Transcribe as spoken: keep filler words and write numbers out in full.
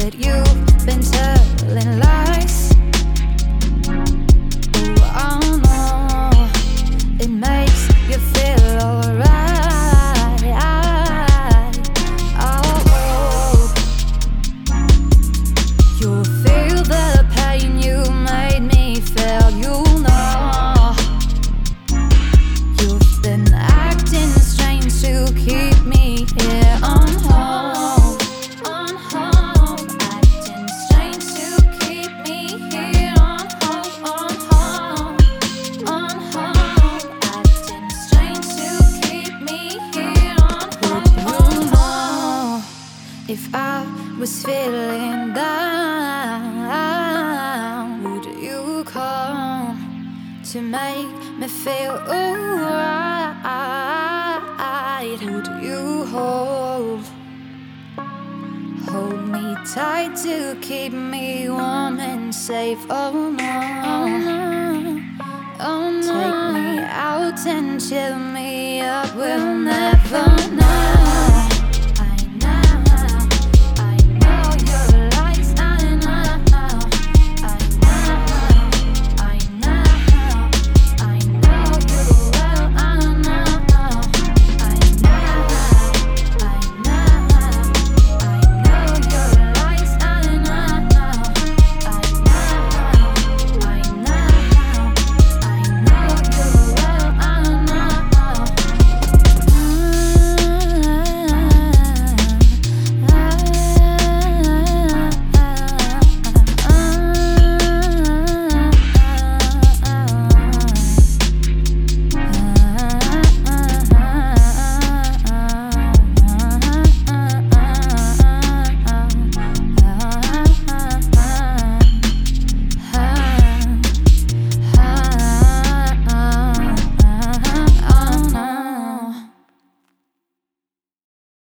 that you've been telling lies. Oh no, it makes you feel alright. Oh, you feel the pain you made me feel. You know you've been acting strange to keep me here on hold. On hold, acting strange to keep me here on hold. On hold, on hold, acting strange to keep me here on hold. You know, if I was feeling down, would you come to make me feel alright? Would you hold Hold me tight to keep me warm and safe? Oh no, oh no. Take me out and chill me up. We'll never know.